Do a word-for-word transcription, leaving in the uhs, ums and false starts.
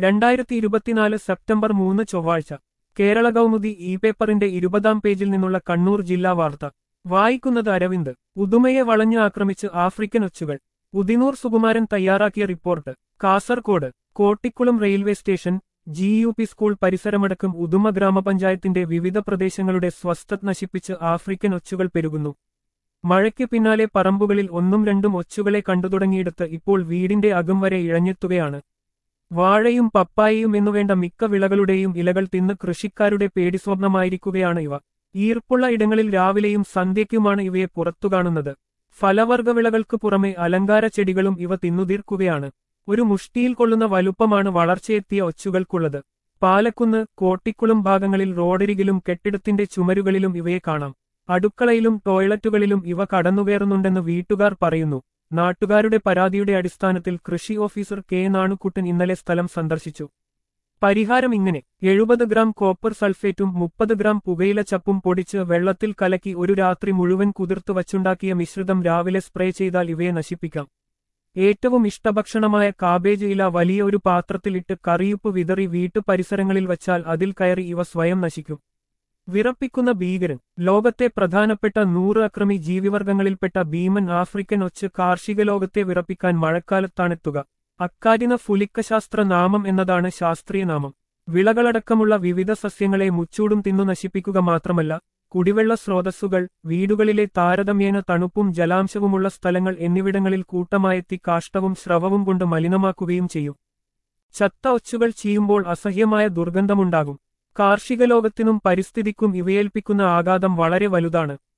രണ്ടായിരത്തി ഇരുപത്തിനാല് സെപ്റ്റംബർ മൂന്ന് ചൊവ്വാഴ്ച കേരള കൗമുദി ഇ പേപ്പറിന്റെ ഇരുപതാം പേജിൽ നിന്നുള്ള കണ്ണൂർ ജില്ലാ വാർത്ത വായിക്കുന്നത് അരവിന്ദ്. ഉദുമയെ വളഞ്ഞ് ആക്രമിച്ച് ആഫ്രിക്കൻ ഒച്ചുകൾ. ഉദിനൂർ സുകുമാരൻ തയ്യാറാക്കിയ report. Kasaragod Kottikulam railway station, G U P school പരിസരമടക്കം ഉദുമ ഗ്രാമപഞ്ചായത്തിന്റെ വിവിധ പ്രദേശങ്ങളുടെ സ്വസ്ഥത നശിപ്പിച്ച് ആഫ്രിക്കൻ ഒച്ചുകൾ പെരുകുന്നു. മഴയ്ക്ക് പിന്നാലെ പറമ്പുകളിൽ ഒന്നും രണ്ടും ഒച്ചുകളെ കണ്ടുതുടങ്ങിയിടത്ത് ഇപ്പോൾ വീടിന്റെ അകം വരെ ഇഴഞ്ഞെത്തുകയാണ്. വാഴയും പപ്പായയും എന്നുവേണ്ട മിക്ക വിളകളുടെയും ഇലകൾ തിന്ന് കൃഷിക്കാരുടെ പേടിസ്വപ്നമായിരിക്കുകയാണ് ഇവ. ഈർപ്പുള്ള ഇടങ്ങളിൽ രാവിലെയും സന്ധ്യയ്ക്കുമാണ് ഇവയെ പുറത്തു കാണുന്നത്. ഫലവർഗവിളകൾക്ക് പുറമെ അലങ്കാര ചെടികളും ഇവ തിന്നുതീർക്കുകയാണ്. ഒരു മുഷ്ടിയിൽ കൊള്ളുന്ന വലുപ്പമാണ് വളർച്ചയെത്തിയ ഒച്ചുകൾക്കുള്ളത്. പാലക്കുന്ന്, കോട്ടിക്കുളം ഭാഗങ്ങളിൽ റോഡരികിലും കെട്ടിടത്തിന്റെ ചുമരുകളിലും ഇവയെ കാണാം. അടുക്കളയിലും ടോയ്ലറ്റുകളിലും ഇവ കടന്നുകയറുന്നുണ്ടെന്ന് വീട്ടുകാർ പറയുന്നു. നാട്ടുകാരുടെ പരാതിയുടെ അടിസ്ഥാനത്തിൽ കൃഷി ഓഫീസർ കെ നാണുക്കുട്ടൻ ഇന്നലെ സ്ഥലം സന്ദർശിച്ചു. പരിഹാരം ഇങ്ങനെ: എഴുപത് ഗ്രാം കോപ്പർ സൾഫേറ്റും മുപ്പത് ഗ്രാം പുകയില ചപ്പും പൊടിച്ച് വെള്ളത്തിൽ കലക്കി ഒരു രാത്രി മുഴുവൻ കുതിർത്തു വച്ചുണ്ടാക്കിയ മിശ്രിതം രാവിലെ സ്പ്രേ ചെയ്താൽ ഇവയെ നശിപ്പിക്കാം. ഏറ്റവും ഇഷ്ടഭക്ഷണമായ കാബേജ് ഇല വലിയ ഒരു പാത്രത്തിലിട്ട് കറിയുപ്പ് വിതറി വീട്ടു പരിസരങ്ങളിൽ വച്ചാൽ അതിൽ കയറി ഇവ സ്വയം നശിക്കും. വിറപ്പിക്കുന്ന ഭീകരൻ. ലോകത്തെ പ്രധാനപ്പെട്ട നൂറ് അക്രമി ജീവിവർഗങ്ങളിൽപ്പെട്ട ഭീമൻ ആഫ്രിക്കൻ ഒച്ച് കാർഷിക ലോകത്തെ വിറപ്പിക്കാൻ മഴക്കാലത്താണെത്തുക. അക്കാരിന ഫുലിക്കശാസ്ത്ര നാമം എന്നതാണ് ശാസ്ത്രീയ നാമം. വിളകളടക്കമുള്ള വിവിധ സസ്യങ്ങളെ മുച്ചൂടും തിന്നു നശിപ്പിക്കുക മാത്രമല്ല, കുടിവെള്ള സ്രോതസ്സുകൾ, വീടുകളിലെ താരതമ്യേന തണുപ്പും ജലാംശവുമുള്ള സ്ഥലങ്ങൾ എന്നിവിടങ്ങളിൽ കൂട്ടമായെത്തി കാഷ്ടവും സ്രവവും കൊണ്ട് മലിനമാക്കുകയും ചെയ്യും. ചത്ത ഒച്ചുകൾ ചീയുമ്പോൾ അസഹ്യമായ ദുർഗന്ധമുണ്ടാകും. കാർഷിക ലോകത്തിനും പരിസ്ഥിതിക്കും ഇവയേൽപ്പിക്കുന്ന ആഘാതം വളരെ വലുതാണ്.